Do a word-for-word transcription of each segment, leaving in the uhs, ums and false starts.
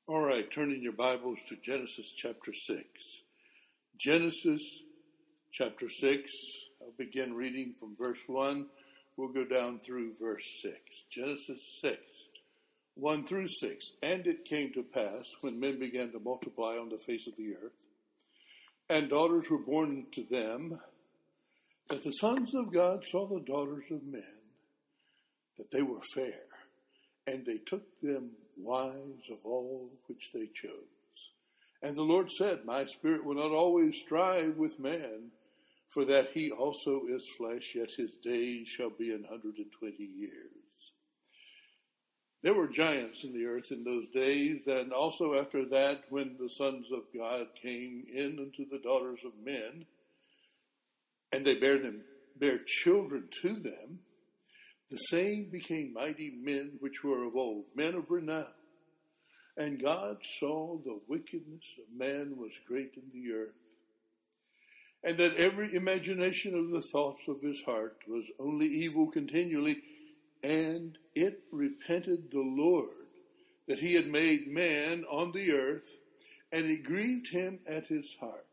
All right, turning your Bibles to Genesis chapter six. Genesis chapter six, I'll begin reading from verse one. We'll go down through verse six. Genesis six, one through six. And it came to pass, when men began to multiply on the face of the earth, and daughters were born to them, that the sons of God saw the daughters of men, that they were fair, and they took them wives of all which they chose. And the Lord said, My spirit will not always strive with man, for that he also is flesh, yet his days shall be an hundred and twenty years. There were giants in the earth in those days, and also after that, when the sons of God came in unto the daughters of men, and they bare them bare children to them, the same became mighty men which were of old, men of renown. And God saw the wickedness of man was great in the earth, and that every imagination of the thoughts of his heart was only evil continually. And it repented the Lord that he had made man on the earth, and it grieved him at his heart.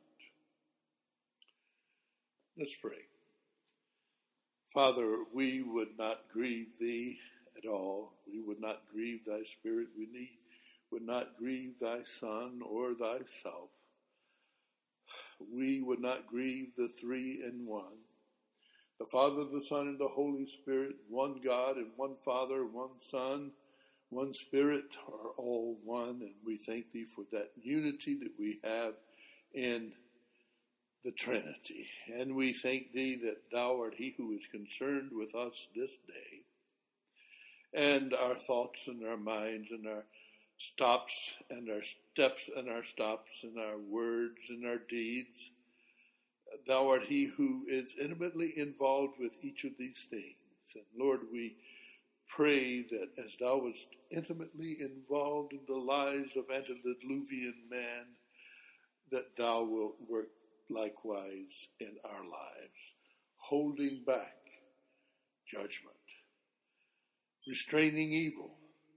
Let's pray. Father, we would not grieve thee at all. We would not grieve thy spirit. We need, would not grieve thy Son or thyself. We would not grieve the three in one. The Father, the Son, and the Holy Spirit, one God and one Father, one Son, one Spirit, are all one. And we thank thee for that unity that we have in the Trinity. And we thank thee that thou art he who is concerned with us this day, and our thoughts and our minds and our stops and our steps and our stops and our words and our deeds. Thou art he who is intimately involved with each of these things. And Lord, we pray that as thou wast intimately involved in the lives of antediluvian man, that thou wilt work likewise in our lives, holding back judgment, restraining evil.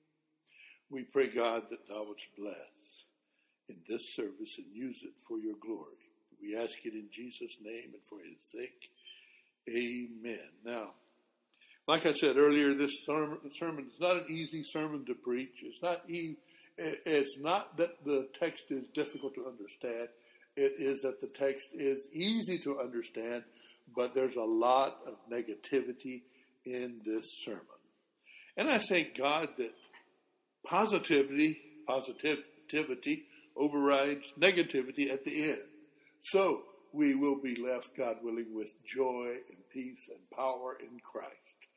We pray, God, that thou wouldst bless in this service and use it for your glory. We ask it in Jesus' name and for his sake. Amen. Now, like I said earlier, this sermon, sermon is not an easy sermon to preach. It's not e- It's not that the text is difficult to understand. It is that the text is easy to understand, but there's a lot of negativity in this sermon. And I thank God that positivity, positivity overrides negativity at the end. So we will be left, God willing, with joy and peace and power in Christ.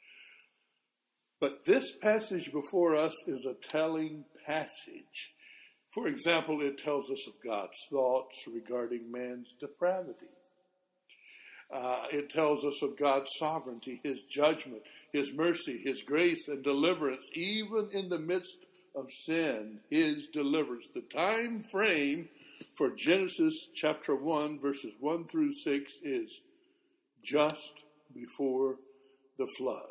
But this passage before us is a telling passage. For example, it tells us of God's thoughts regarding man's depravity. Uh, it tells us of God's sovereignty, his judgment, his mercy, his grace and deliverance, even in the midst of sin, his deliverance. The time frame for Genesis chapter one, verses one through six is just before the flood.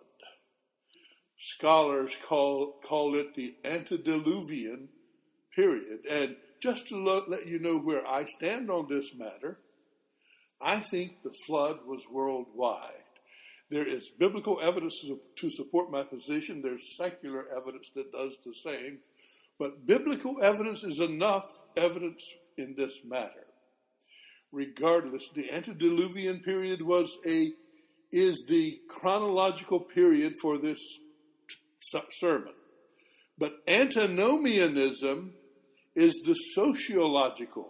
Scholars call, call it the antediluvian period. And just to lo- let you know where I stand on this matter, I think the flood was worldwide. There is biblical evidence to, to support my position. There's secular evidence that does the same. But biblical evidence is enough evidence in this matter. Regardless, the antediluvian period was a is the chronological period for this t- sermon. But antinomianism is the sociological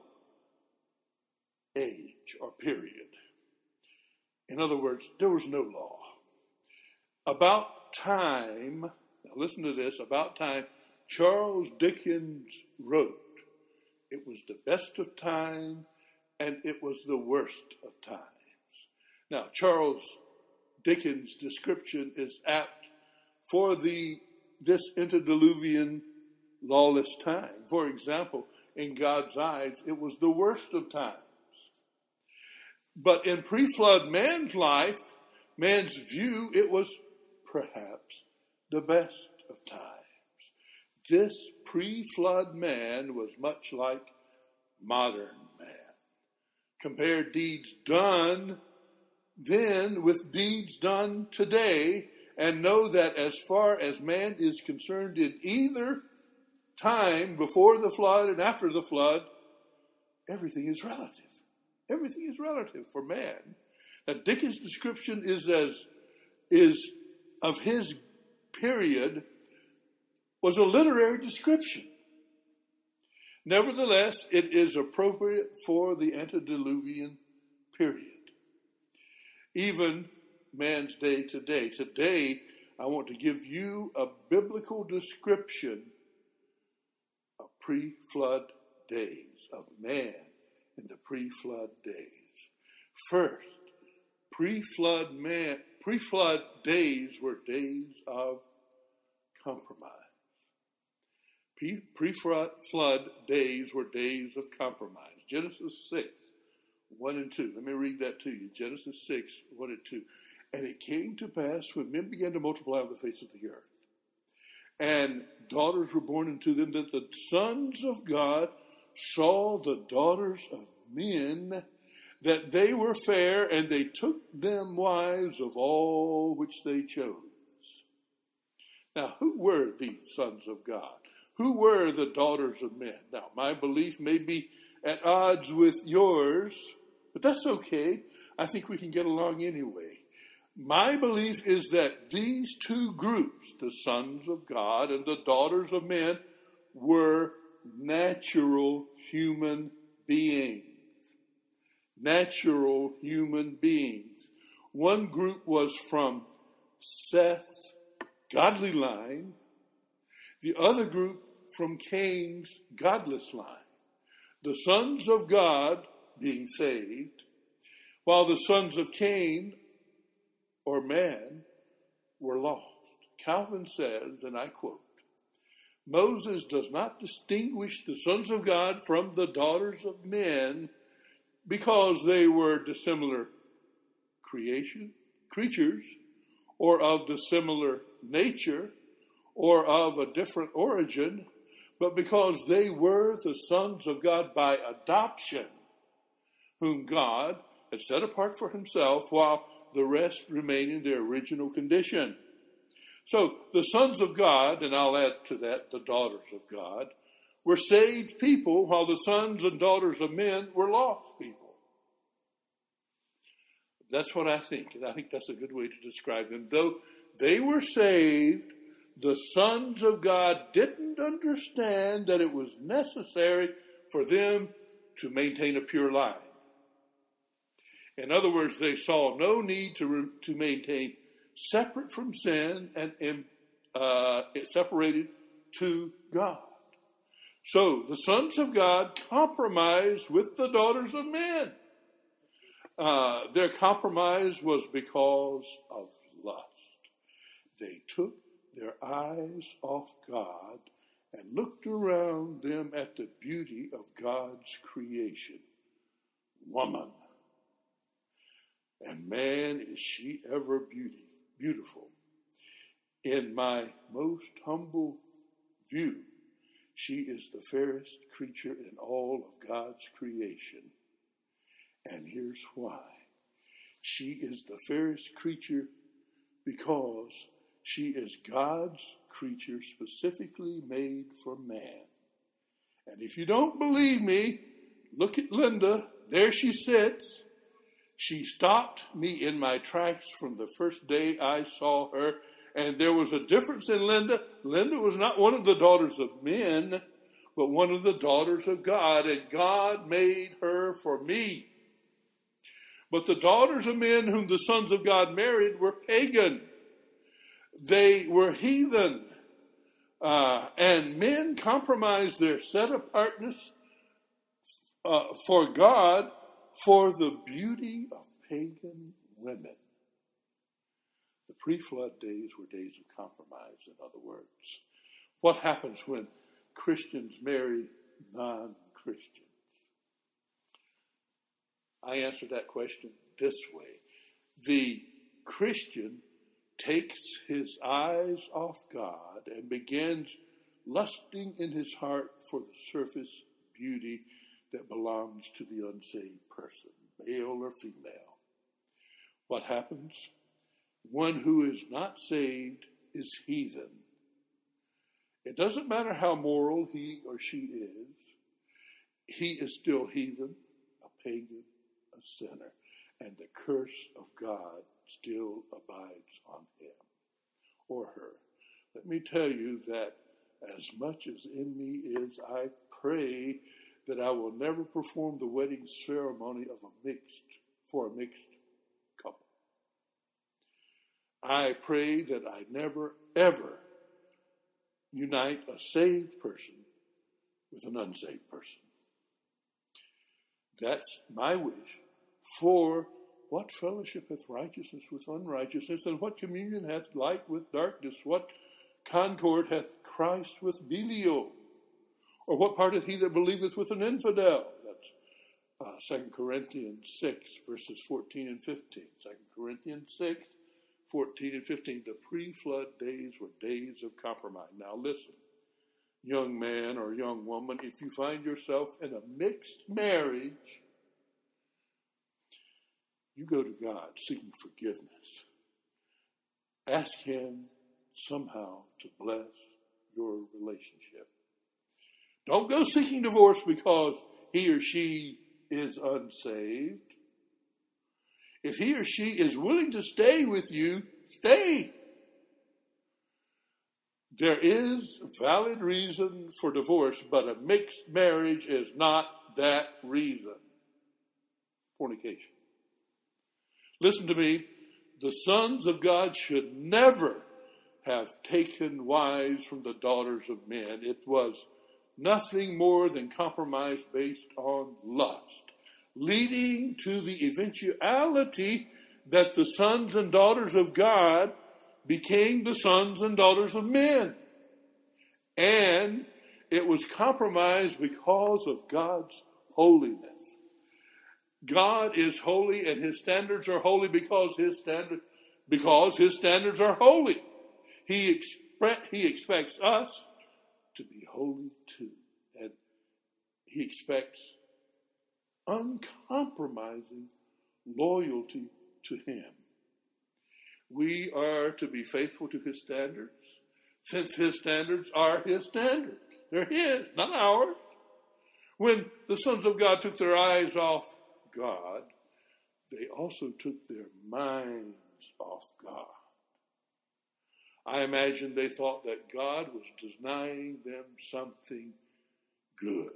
age or period. In other words, there was no law. About time, now listen to this, about time Charles Dickens wrote, it was the best of time and it was the worst of times. Now, Charles Dickens' description is apt for the this antediluvian lawless time. For example, in God's eyes, it was the worst of times. But in pre-flood man's life, man's view, it was perhaps the best of times. This pre-flood man was much like modern man. Compare deeds done then with deeds done today, and know that as far as man is concerned in either time, before the flood and after the flood, everything is relative. Everything is relative for man. Now, Dickens' description is as is of his period was a literary description. Nevertheless, it is appropriate for the antediluvian period. Even man's day today. Today, I want to give you a biblical description of pre-flood days, of man in the pre-flood days. First, pre-flood man, pre-flood days were days of compromise. Pre-flood days were days of compromise. Genesis six, one and two. Let me read that to you. Genesis six, one and two. And it came to pass when men began to multiply on the face of the earth, and daughters were born unto them, that the sons of God saw the daughters of men, that they were fair, and they took them wives of all which they chose. Now, who were these sons of God? Who were the daughters of men? Now, my belief may be at odds with yours, but that's okay. I think we can get along anyway. My belief is that these two groups, the sons of God and the daughters of men, were natural human beings. Natural human beings. One group was from Seth's godly line, the other group from Cain's godless line. The sons of God being saved, while the sons of Cain, or man, were lost. Calvin says, and I quote, Moses does not distinguish the sons of God from the daughters of men because they were dissimilar creation, creatures, or of dissimilar nature, or of a different origin, but because they were the sons of God by adoption, whom God had set apart for himself, while the rest remain in their original condition. So the sons of God, and I'll add to that the daughters of God, were saved people, while the sons and daughters of men were lost people. That's what I think, and I think that's a good way to describe them. Though they were saved, the sons of God didn't understand that it was necessary for them to maintain a pure line. In other words, they saw no need to re- to maintain separate from sin and uh, separated to God. So the sons of God compromised with the daughters of men. Uh, their compromise was because of lust. They took their eyes off God and looked around them at the beauty of God's creation. Woman. And man, is she ever beauty, beautiful. In my most humble view, she is the fairest creature in all of God's creation. And here's why. She is the fairest creature because she is God's creature specifically made for man. And if you don't believe me, look at Linda. There she sits. She stopped me in my tracks from the first day I saw her. And there was a difference in Linda. Linda was not one of the daughters of men, but one of the daughters of God. And God made her for me. But the daughters of men whom the sons of God married were pagan. They were heathen. Uh, and men compromised their set-apartness uh, for God for the beauty of pagan women. The pre-flood days were days of compromise, in other words. What happens when Christians marry non-Christians? I answer that question this way. The Christian takes his eyes off God and begins lusting in his heart for the surface beauty that belongs to the unsaved person, male or female. What happens? One who is not saved is heathen. It doesn't matter how moral he or she is. He is still heathen, a pagan, a sinner, and the curse of God still abides on him or her. Let me tell you that as much as in me is, I pray that I will never perform the wedding ceremony of a mixed, for a mixed couple. I pray that I never, ever unite a saved person with an unsaved person. That's my wish. For what fellowship hath righteousness with unrighteousness, and what communion hath light with darkness? What concord hath Christ with Belial? Or what part hath he that believeth with an infidel? That's uh, Second Corinthians six, verses fourteen and fifteen. Second Corinthians six, fourteen and fifteen. The pre-flood days were days of compromise. Now listen, young man or young woman, if you find yourself in a mixed marriage, you go to God seeking forgiveness. Ask him somehow to bless your relationship. Don't go seeking divorce because he or she is unsaved. If he or she is willing to stay with you, stay. There is valid reason for divorce, but a mixed marriage is not that reason. Fornication. Listen to me. The sons of God should never have taken wives from the daughters of men. It was nothing more than compromise based on lust, leading to the eventuality that the sons and daughters of God became the sons and daughters of men. And it was compromised because of God's holiness. God is holy, and his standards are holy because his standard, because his standards are holy. He expre- he expects us to be holy too. And he expects uncompromising loyalty to him. We are to be faithful to his standards, since his standards are his standards. They're his, not ours. When the sons of God took their eyes off God, they also took their minds off God. I imagine they thought that God was denying them something good.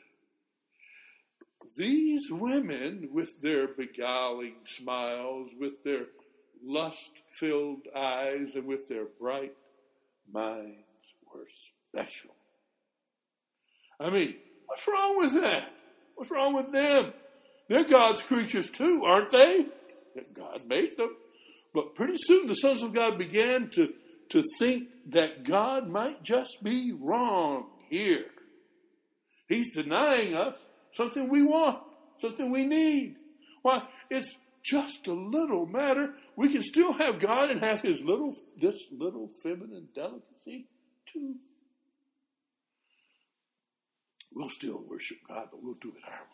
These women, with their beguiling smiles, with their lust-filled eyes, and with their bright minds, were special. I mean, what's wrong with that? What's wrong with them? They're God's creatures too, aren't they? God made them. But pretty soon the sons of God began to, to think that God might just be wrong here. He's denying us something we want, something we need. Why, it's just a little matter. We can still have God and have his little, this little feminine delicacy too. We'll still worship God, but we'll do it our way.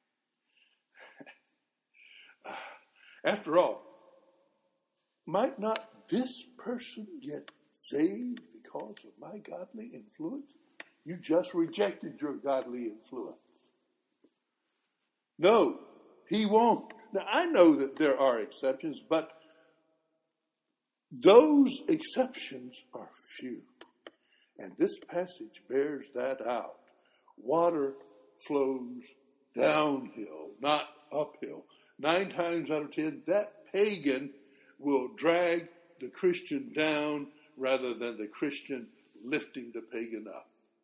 After all, might not this person get saved because of my godly influence? You just rejected your godly influence. No, he won't. Now, I know that there are exceptions, but those exceptions are few. And this passage bears that out. Water flows downhill, not uphill. Nine times out of ten, that pagan will drag the Christian down rather than the Christian lifting the pagan up.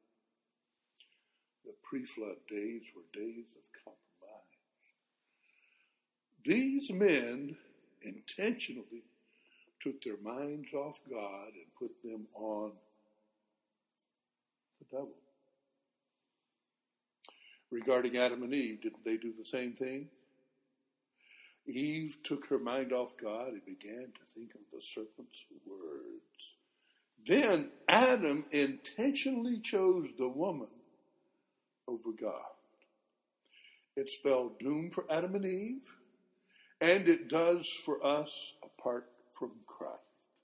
The pre-flood days were days of compromise. These men intentionally took their minds off God and put them on the devil. Regarding Adam and Eve, didn't they do the same thing? Eve took her mind off God and began to think of the serpent's words. Then Adam intentionally chose the woman over God. It spelled doom for Adam and Eve, and it does for us apart from Christ.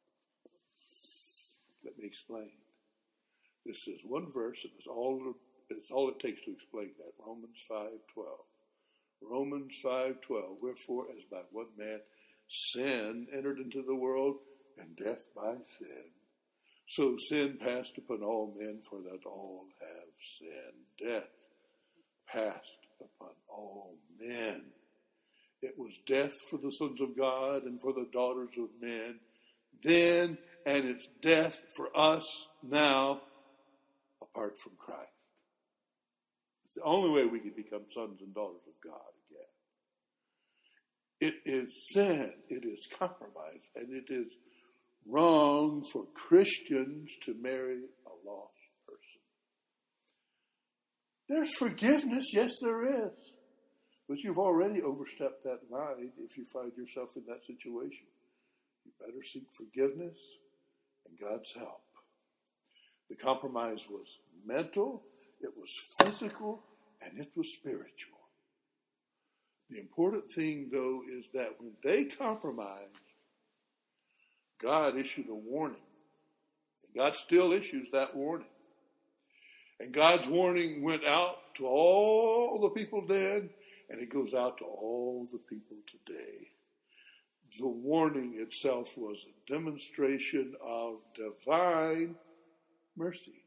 Let me explain. This is one verse, and it's all, it's all it takes to explain that. Romans five twelve. Romans five twelve. Wherefore, as by one man sin entered into the world, and death by sin, so sin passed upon all men, for that all have sinned. Death passed upon all men. It was death for the sons of God and for the daughters of men then, and it's death for us now apart from Christ. It's the only way we can become sons and daughters of God again. It is sin, it is compromise, and it is wrong for Christians to marry a lost person. There's forgiveness, yes there is. But you've already overstepped that line if you find yourself in that situation. You better seek forgiveness and God's help. The compromise was mental, it was physical, and it was spiritual. The important thing, though, is that when they compromised, God issued a warning. And God still issues that warning. And God's warning went out to all the people then, and it goes out to all the people today. The warning itself was a demonstration of divine mercy.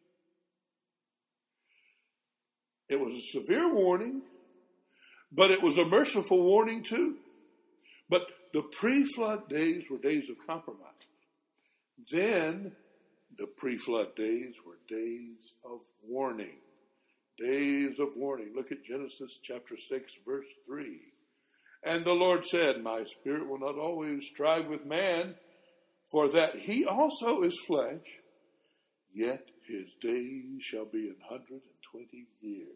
It was a severe warning, but it was a merciful warning too. But the pre-flood days were days of compromise. Then the pre-flood days were days of warning. Days of warning. Look at Genesis chapter six, verse three. And the Lord said, my spirit will not always strive with man, for that he also is flesh, yet his days shall be an hundred and twenty years.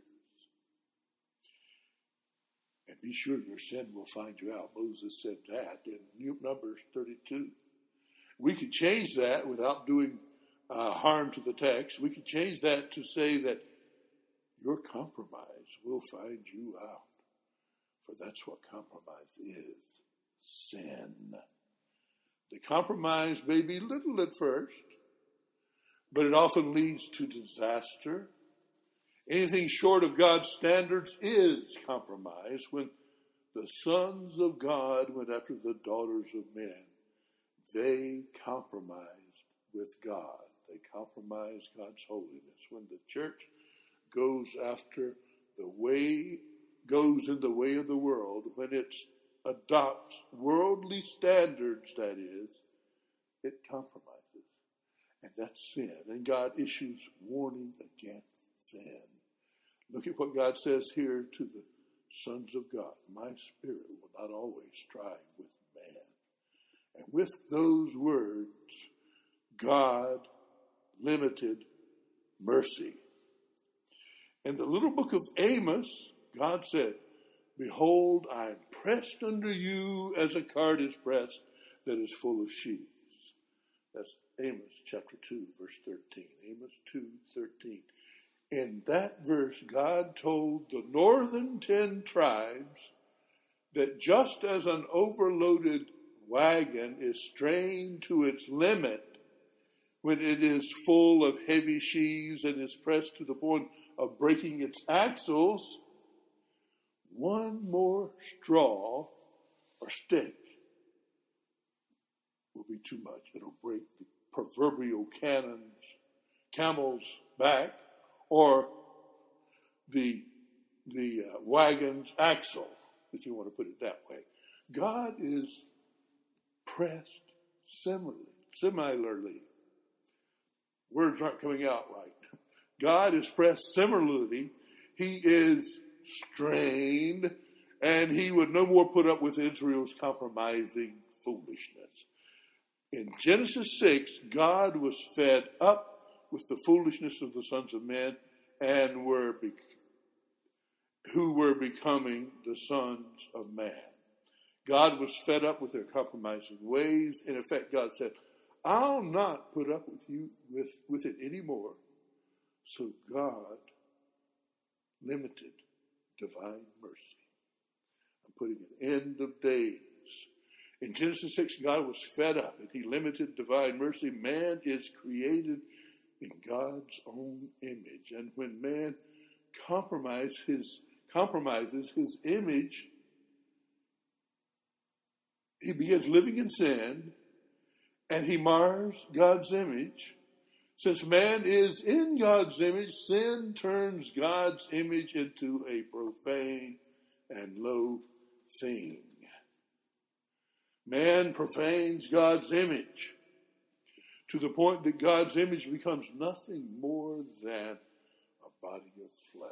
And be sure your sin will find you out. Moses said that in Numbers thirty-two. We could change that without doing uh, harm to the text. We could change that to say that your compromise will find you out. For that's what compromise is. Sin. The compromise may be little at first, but it often leads to disaster. Anything short of God's standards is compromise. When the sons of God went after the daughters of men, they compromised with God. They compromised God's holiness. When the church goes after the way, goes in the way of the world, when it adopts worldly standards, that is, it compromises. And that's sin. And God issues warning against sin. Look at what God says here to the sons of God. My spirit will not always strive with man. And with those words, God limited mercy. In the little book of Amos, God said, behold, I am pressed under you as a cart is pressed that is full of sheaves. That's Amos chapter two, verse thirteen. Amos two, thirteen. In that verse, God told the northern ten tribes that just as an overloaded wagon is strained to its limit when it is full of heavy sheaves and is pressed to the point of breaking its axles, one more straw or stick will be too much. It'll break the proverbial cannon's, camel's back, or the the uh, wagon's axle, if you want to put it that way. God is pressed similarly. Similarly. Words aren't coming out right. God is pressed similarly. He is strained, and he would no more put up with Israel's compromising foolishness. In Genesis six, God was fed up with the foolishness of the sons of men, and were be- who were becoming the sons of man. God was fed up with their compromising ways. In effect, God said, I'll not put up with you with, with it anymore. So God limited divine mercy. I'm putting an end of days. In Genesis six, God was fed up and he limited divine mercy. Man is created in God's own image. And when man compromise his, compromises his image, he begins living in sin and he mars God's image. Since man is in God's image, sin turns God's image into a profane and low thing. Man profanes God's image to the point that God's image becomes nothing more than a body of flesh.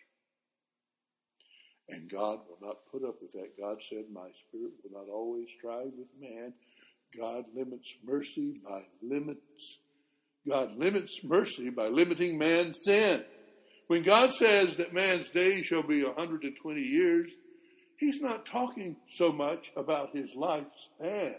And God will not put up with that. God said, my spirit will not always strive with man. God limits mercy by limits. God limits mercy by limiting man's sin. When God says that man's days shall be one hundred twenty years, he's not talking so much about his lifespan.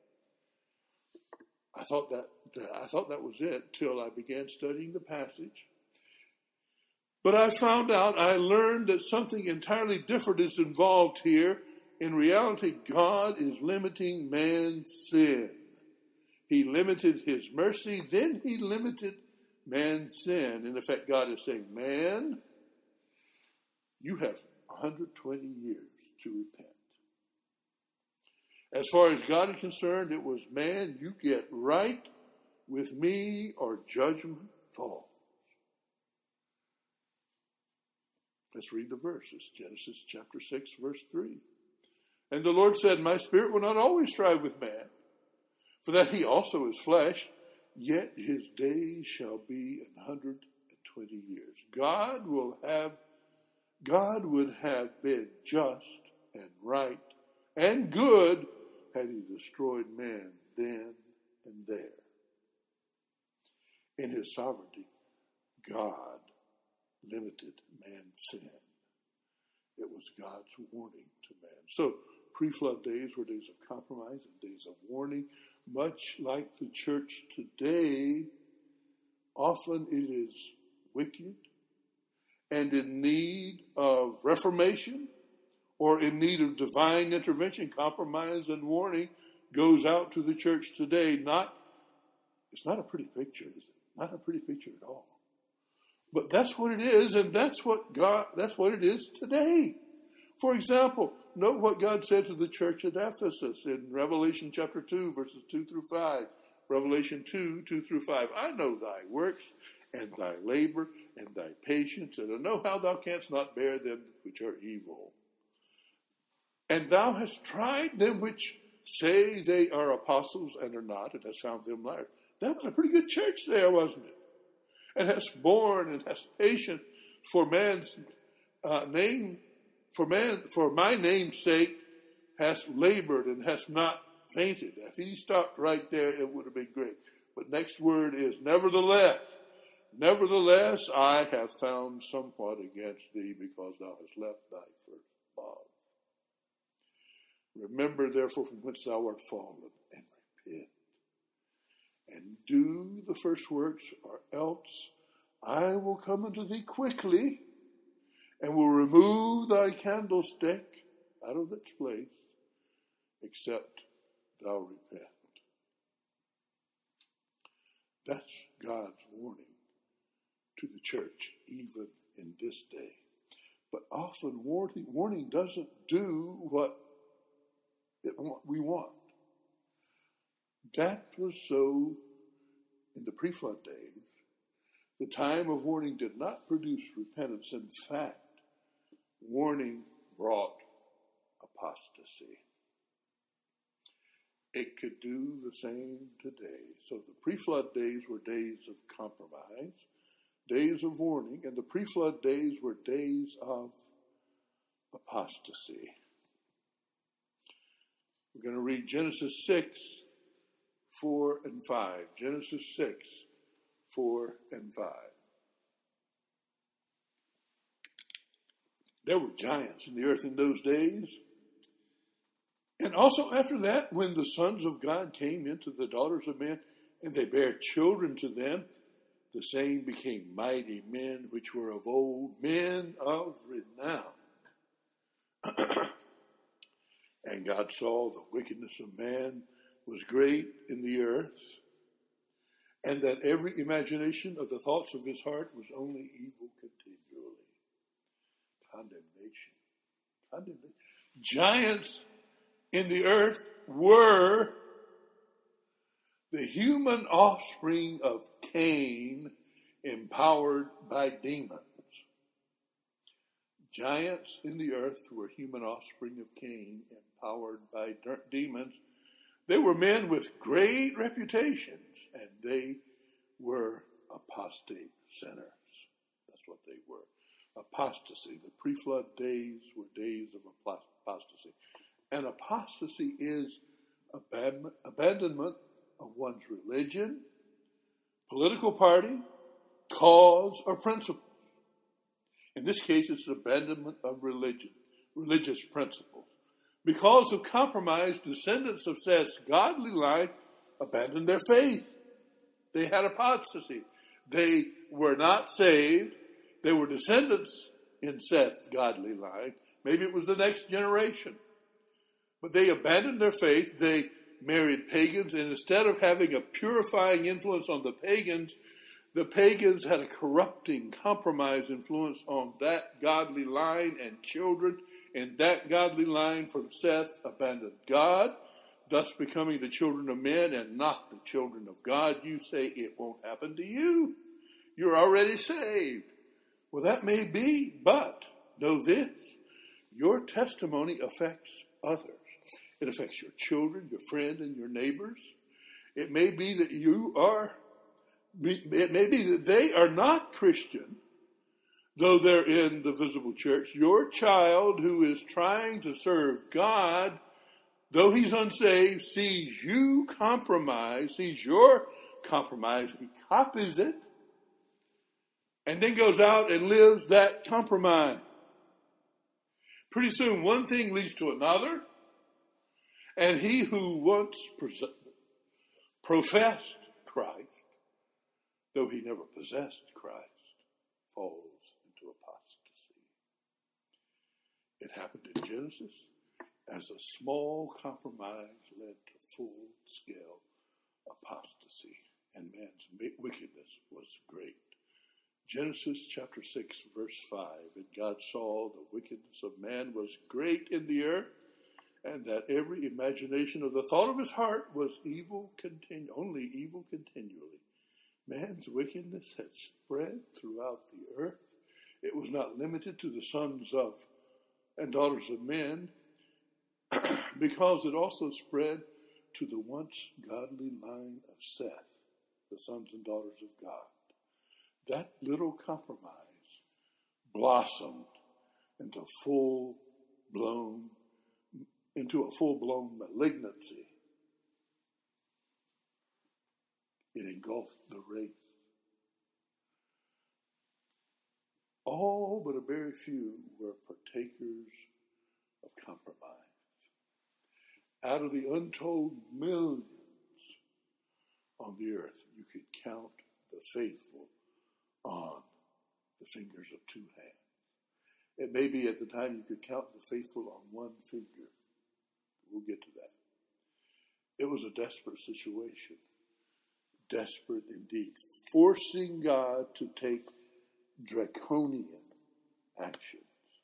I thought that I thought that was it till I began studying the passage. But I found out, I learned that something entirely different is involved here. In reality, God is limiting man's sin. He limited his mercy, then he limited man's sin. In effect, God is saying, man, you have one hundred twenty years to repent. As far as God is concerned, it was, man, you get right with me or judgment falls. Let's read the verses. Genesis chapter six, verse three. And the Lord said, my spirit will not always strive with man, for that he also is flesh, yet his days shall be an hundred and twenty years. God will have, God would have been just and right and good had he destroyed man then and there. In his sovereignty, God limited man's sin. It was God's warning to man. So, pre-flood days were days of compromise and days of warning. Much like the church today, often it is wicked and in need of reformation or in need of divine intervention. Compromise and warning goes out to the church today. Not, it's not a pretty picture, is it? Not a pretty picture at all. But that's what it is, and that's what God, that's what it is today. For example, note what God said to the church at Ephesus in Revelation chapter two, verses two through five. Revelation two, two through five. I know thy works, and thy labor, and thy patience, and I know how thou canst not bear them which are evil. And thou hast tried them which say they are apostles and are not, and hast found them liars. That was a pretty good church there, wasn't it? And hast borne and hast patience for man's uh, name, for man, for my name's sake, hast labored and hast not fainted. If he stopped right there, it would have been great. But next word is nevertheless. Nevertheless, I have found somewhat against thee, because thou hast left thy first love. Remember therefore from whence thou art fallen, and repent. And do the first works, or else I will come unto thee quickly, and will remove thy candlestick out of its place, except thou repent. That's God's warning to the church, even in this day. But often warning, warning doesn't do what it, we want. That was so in the pre-flood days. The time of warning did not produce repentance. In fact, warning brought apostasy. It could do the same today. So the pre-flood days were days of compromise, days of warning, and the pre-flood days were days of apostasy. We're going to read Genesis six, four and five. Genesis six, four and five. There were giants in the earth in those days. And also after that, when the sons of God came into the daughters of men, and they bare children to them. The same became mighty men which were of old, men of renown. And God saw the wickedness of man was great in the earth, and that every imagination of the thoughts of his heart was only evil continually. Condemnation. Condemnation. Giants in the earth were the human offspring of Cain, empowered by demons. Giants in the earth were human offspring of Cain, empowered by demons. They were men with great reputations, and they were apostate sinners. That's what they were. Apostasy. The pre-flood days were days of apostasy. And apostasy is abandonment of one's religion, political party, cause, or principle. In this case, it's abandonment of religion, religious principles. Because of compromise, descendants of Seth's godly line abandoned their faith. They had apostasy. They were not saved. They were descendants in Seth's godly line. Maybe it was the next generation. But they abandoned their faith. They married pagans, and instead of having a purifying influence on the pagans, the pagans had a corrupting, compromise influence on that godly line and children, and that godly line from Seth abandoned God, thus becoming the children of men and not the children of God. You say it won't happen to you. You're already saved. Well, that may be, but know this. Your testimony affects others. It affects your children, your friends, and your neighbors. It may be that you are, it may be that they are not Christian, though they're in the visible church. Your child who is trying to serve God, though he's unsaved, sees you compromise, sees your compromise, he copies it, and then goes out and lives that compromise. Pretty soon, one thing leads to another, and he who once professed Christ, though he never possessed Christ, falls into apostasy. It happened in Genesis as a small compromise led to full-scale apostasy, and man's wickedness was great. Genesis chapter six, verse five, and God saw the wickedness of man was great in the earth, and that every imagination of the thought of his heart was evil continu- only evil continually. Man's wickedness had spread throughout the earth. It was not limited to the sons of and daughters of men, because it also spread to the once godly line of Seth, the sons and daughters of God. That little compromise blossomed into full-blown, into a full-blown malignancy. It engulfed the race. All but a very few were partakers of compromise. Out of the untold millions on the earth, you could count the faithful on the fingers of two hands. It may be at the time you could count the faithful on one finger. We'll get to that. It was a desperate situation. Desperate indeed. Forcing God to take draconian actions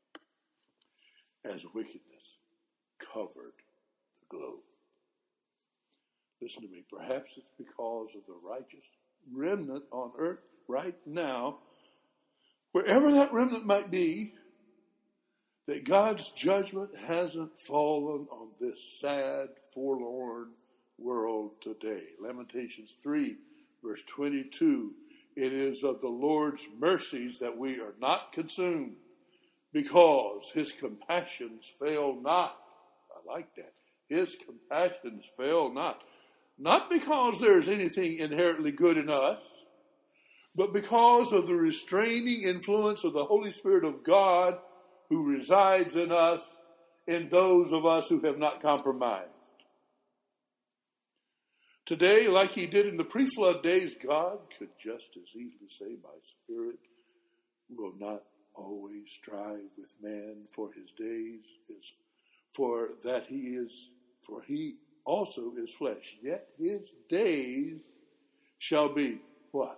as wickedness covered the globe. Listen to me. Perhaps it's because of the righteous remnant on earth right now, wherever that remnant might be, that God's judgment hasn't fallen on this sad, forlorn world today. Lamentations three, verse twenty-two. It is of the Lord's mercies that we are not consumed, because his compassions fail not. I like that. His compassions fail not. Not because there's anything inherently good in us, but because of the restraining influence of the Holy Spirit of God who resides in us, in those of us who have not compromised. Today, like he did in the pre-flood days, God could just as easily say, my spirit will not always strive with man, for his days is, for that he is, for he also is flesh. Yet his days shall be what?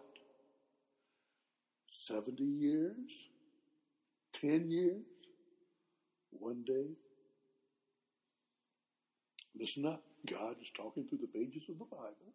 Seventy years? Ten years? One day? Listen up. God is talking through the pages of the Bible.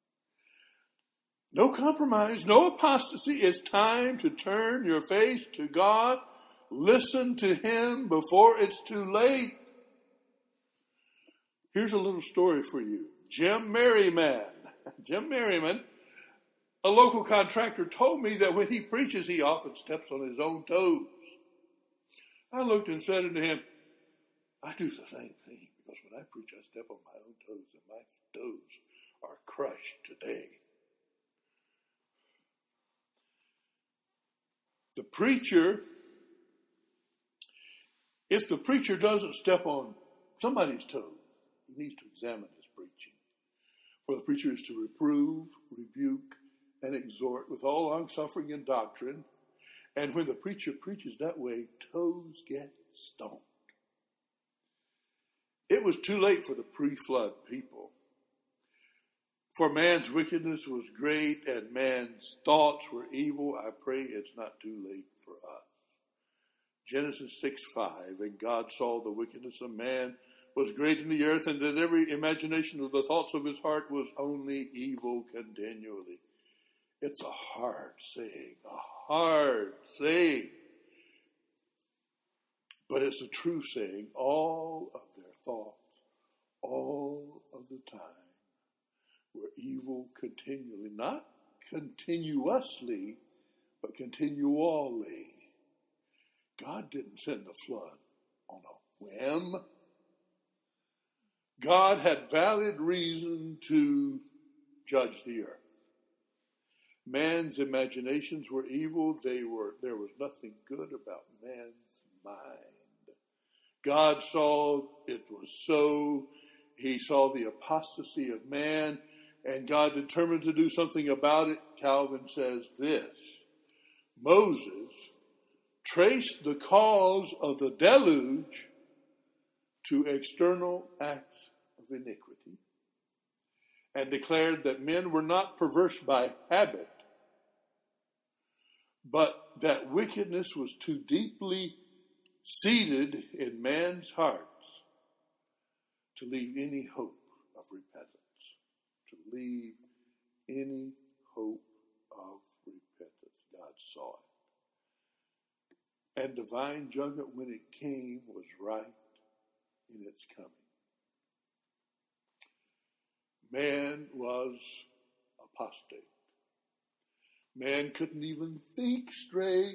No compromise, no apostasy. It's time to turn your face to God. Listen to him before it's too late. Here's a little story for you. Jim Merriman. Jim Merriman, a local contractor, told me that when he preaches, he often steps on his own toes. I looked and said unto him, I do the same thing, because when I preach, I step on my own toes, and my toes are crushed today. The preacher, if the preacher doesn't step on somebody's toes, he needs to examine his preaching. For the preacher is to reprove, rebuke, and exhort with all long-suffering and doctrine. And when the preacher preaches that way, toes get stoned. It was too late for the pre-flood people. For man's wickedness was great and man's thoughts were evil. I pray it's not too late for us. Genesis six five, and God saw the wickedness of man was great in the earth, and that every imagination of the thoughts of his heart was only evil continually. It's a hard saying, a hard saying. But it's a true saying. All of their thoughts, all of the time, were evil continually. Not continuously, but continually. God didn't send the flood on a whim. God had valid reason to judge the earth. Man's imaginations were evil. They were, there was nothing good about man's mind. God saw it was so. He saw the apostasy of man, and God determined to do something about it. Calvin says this: Moses traced the cause of the deluge to external acts of iniquity and declared that men were not perverse by habit, but that wickedness was too deeply seated in man's hearts to leave any hope of repentance. To leave any hope of repentance. God saw it. And divine judgment, when it came, was right in its coming. Man was apostate. Man couldn't even think straight.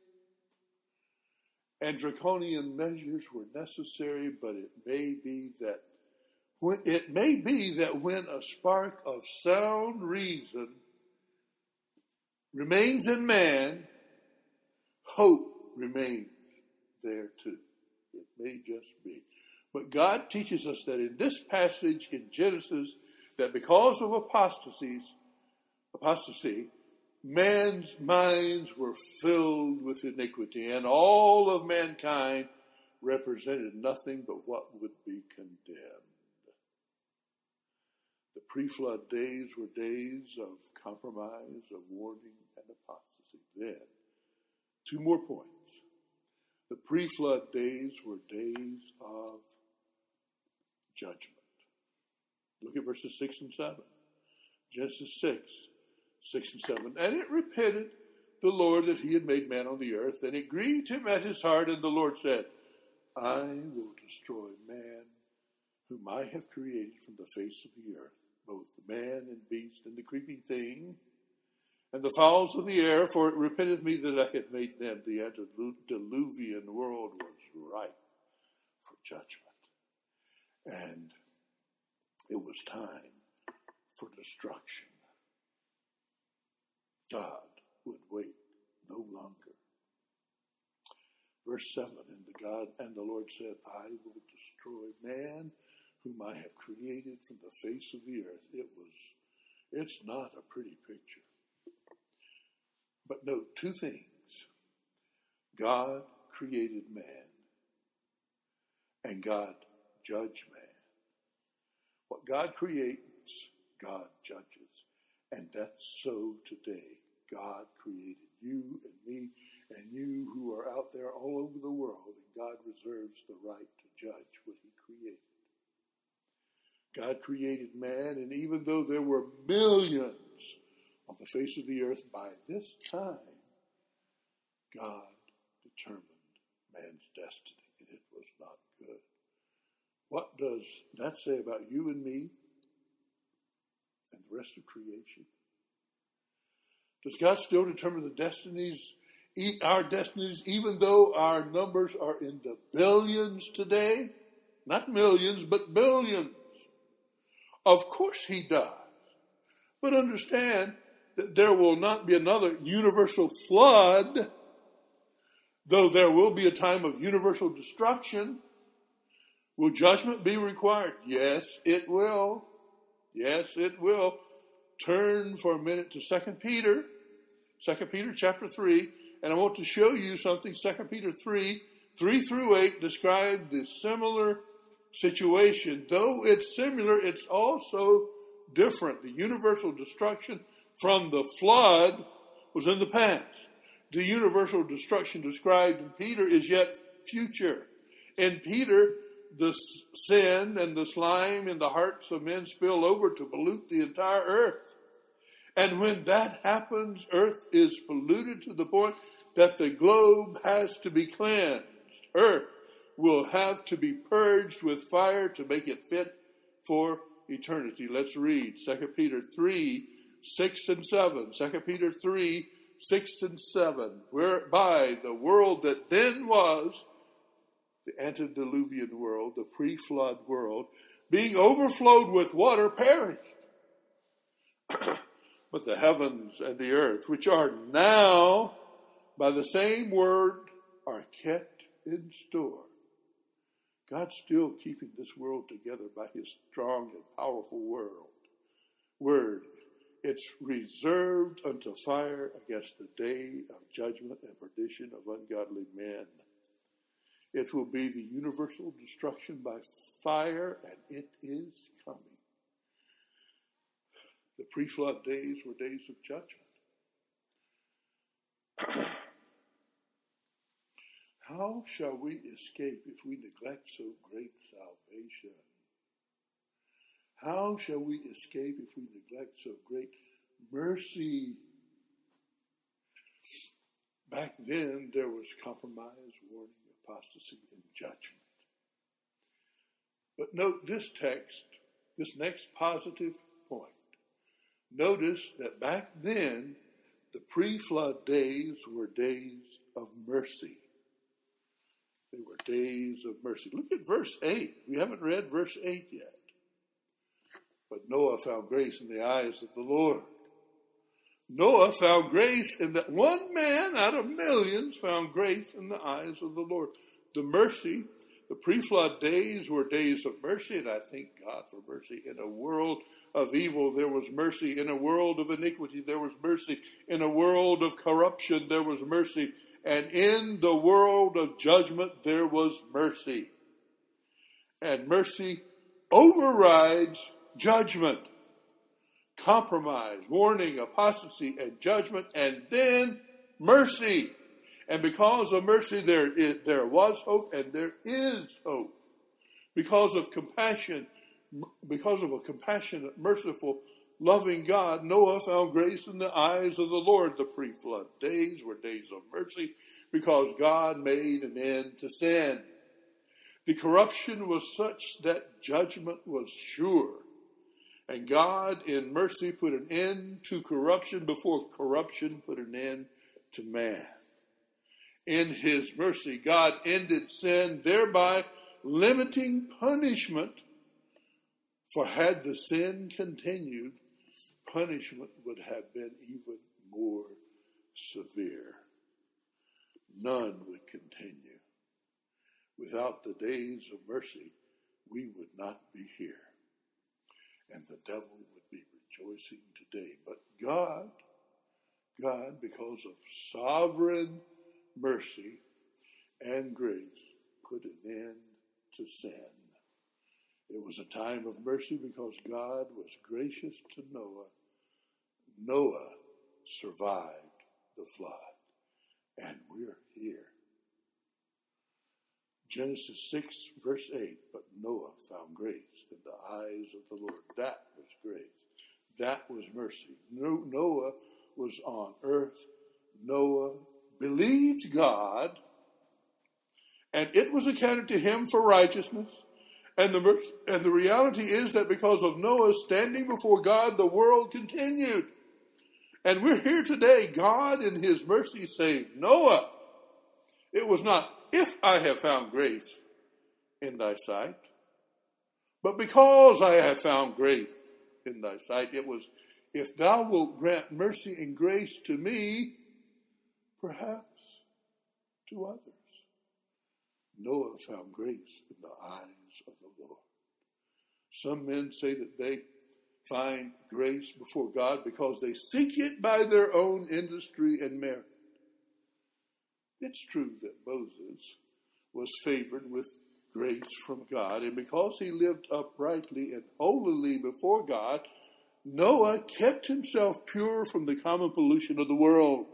And draconian measures were necessary, but it may be that when, it may be that when a spark of sound reason remains in man, hope remains there too. It may just be. But God teaches us that in this passage in Genesis, that because of apostasies, apostasy, man's minds were filled with iniquity, and all of mankind represented nothing but what would be condemned. The pre-flood days were days of compromise, of warning, and apostasy. Then, two more points. The pre-flood days were days of judgment. Look at verses six and seven. Genesis six. Six and seven. And it repented the Lord that he had made man on the earth, and it grieved him at his heart, and the Lord said, I will destroy man whom I have created from the face of the earth, both man and beast and the creeping thing, and the fowls of the air, for it repenteth me that I had made them. The antediluvian world was ripe for judgment. And it was time for destruction. God would wait no longer. Verse seven, and the God and the Lord said, I will destroy man whom I have created from the face of the earth. It was, it's not a pretty picture. But note two things. God created man, and God judged man. What God creates, God judges. And that's so today. God created you and me and you who are out there all over the world, and God reserves the right to judge what he created. God created man, and even though there were millions on the face of the earth by this time, God determined man's destiny, and it was not good. What does that say about you and me and the rest of creation? Does God still determine the destinies, our destinies, even though our numbers are in the billions today? Not millions, but billions. Of course he does. But understand that there will not be another universal flood, though there will be a time of universal destruction. Will judgment be required? Yes, it will. Yes, it will. Turn for a minute to Second Peter. Second Peter chapter three. And I want to show you something. Second Peter three, three through eight describe the similar situation. Though it's similar, it's also different. The universal destruction from the flood was in the past. The universal destruction described in Peter is yet future. In Peter, the sin and the slime in the hearts of men spill over to pollute the entire earth. And when that happens, earth is polluted to the point that the globe has to be cleansed. Earth will have to be purged with fire to make it fit for eternity. Let's read Second Peter three, six and seven. Second Peter three, six and seven. Whereby the world that then was, the antediluvian world, the pre-flood world, being overflowed with water, perished. But the heavens and the earth, which are now by the same word, are kept in store. God's still keeping this world together by his strong and powerful world. Word. It's reserved unto fire against the day of judgment and perdition of ungodly men. It will be the universal destruction by fire, and it is coming. The pre-flood days were days of judgment. How shall we escape if we neglect so great salvation? How shall we escape if we neglect so great mercy? Back then, there was compromise, warning, apostasy, and judgment. But note this text, this next positive point. Notice that back then, the pre-flood days were days of mercy. They were days of mercy. Look at verse eight. We haven't read verse eight yet. But Noah found grace in the eyes of the Lord. Noah found grace in that one man out of millions found grace in the eyes of the Lord. The mercy, the pre-flood days were days of mercy, and I thank God for mercy. In a world of evil, there was mercy. In a world of iniquity, there was mercy. In a world of corruption, there was mercy. And in the world of judgment, there was mercy. And mercy overrides judgment, compromise, warning, apostasy, and judgment, and then mercy. And because of mercy, there is, there was hope, and there is hope. Because of compassion, because of a compassionate, merciful, loving God, Noah found grace in the eyes of the Lord. The pre-flood days were days of mercy because God made an end to sin. The corruption was such that judgment was sure. And God, in mercy, put an end to corruption before corruption put an end to man. In his mercy, God ended sin, thereby limiting punishment. For had the sin continued, punishment would have been even more severe. None would continue. Without the days of mercy, we would not be here. And the devil would be rejoicing today. But God, God, because of sovereign mercy and grace, put an end to sin. It was a time of mercy because God was gracious to Noah. Noah survived the flood. And we're here. Genesis six, verse eight, but Noah found grace in the eyes of the Lord. That was grace. That was mercy. Noah was on earth. Noah believed God, and it was accounted to him for righteousness. And the mercy, and the reality is that because of Noah standing before God, the world continued. And we're here today. God in his mercy saved Noah. It was not, if I have found grace in thy sight, but because I have found grace in thy sight. It was, if thou wilt grant mercy and grace to me, perhaps to others. Noah found grace in the eyes of the Lord. Some men say that they find grace before God because they seek it by their own industry and merit. It's true that Moses was favored with grace from God, and because he lived uprightly and holily before God, Noah kept himself pure from the common pollution of the world.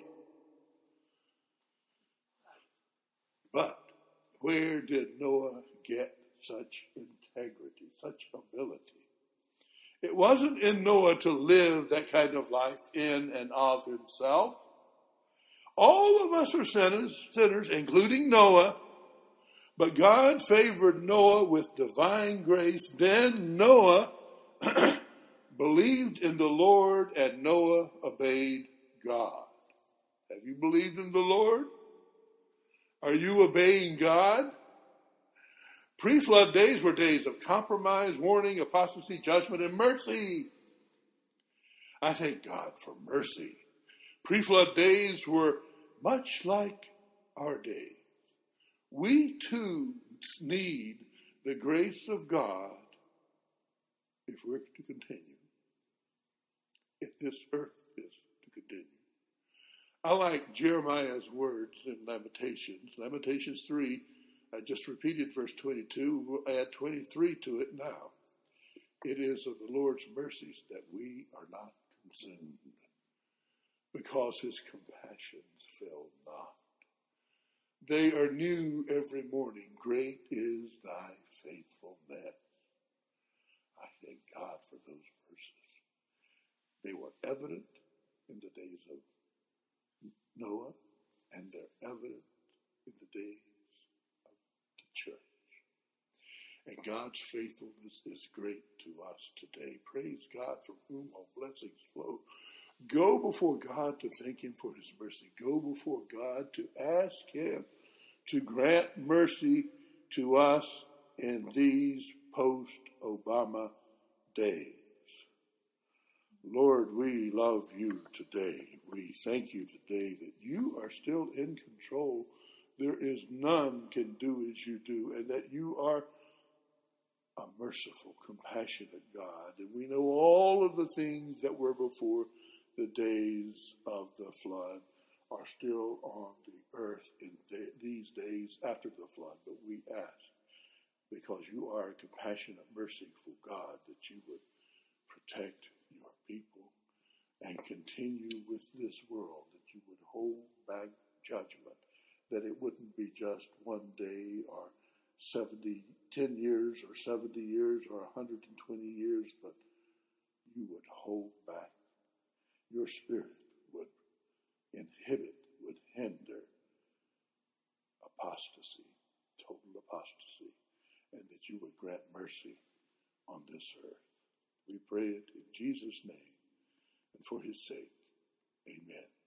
But where did Noah get such integrity, such ability? It wasn't in Noah to live that kind of life in and of himself. All of us are sinners, sinners, including Noah. But God favored Noah with divine grace. Then Noah believed in the Lord, and Noah obeyed God. Have you believed in the Lord? Are you obeying God? Pre-flood days were days of compromise, warning, apostasy, judgment, and mercy. I thank God for mercy. Pre-flood days were much like our days. We too need the grace of God if we're to continue. If this earth is to continue. I like Jeremiah's words in Lamentations. Lamentations three, I just repeated verse twenty-two. We'll add twenty-three to it now. It is of the Lord's mercies that we are not consumed, because his compassions fail not. They are new every morning. Great is thy faithfulness. I thank God for those verses. They were evident in the days of Noah, and they're evident in the days of the church. And God's faithfulness is great to us today. Praise God, from whom all blessings flow. Go before God to thank him for his mercy. Go before God to ask him to grant mercy to us in these post-Obama days. Lord, we love you today. We thank you today that you are still in control. There is none can do as you do, and that you are a merciful, compassionate God. And we know all of the things that were before the days of the flood are still on the earth in de- these days after the flood. But we ask, because you are a compassionate, merciful God, that you would protect your people and continue with this world, that you would hold back judgment, that it wouldn't be just one day or seventy, ten years or seventy years or one hundred twenty years, but you would hold back. Your spirit would inhibit, would hinder apostasy, total apostasy, and that you would grant mercy on this earth. We pray it in Jesus' name and for his sake. Amen.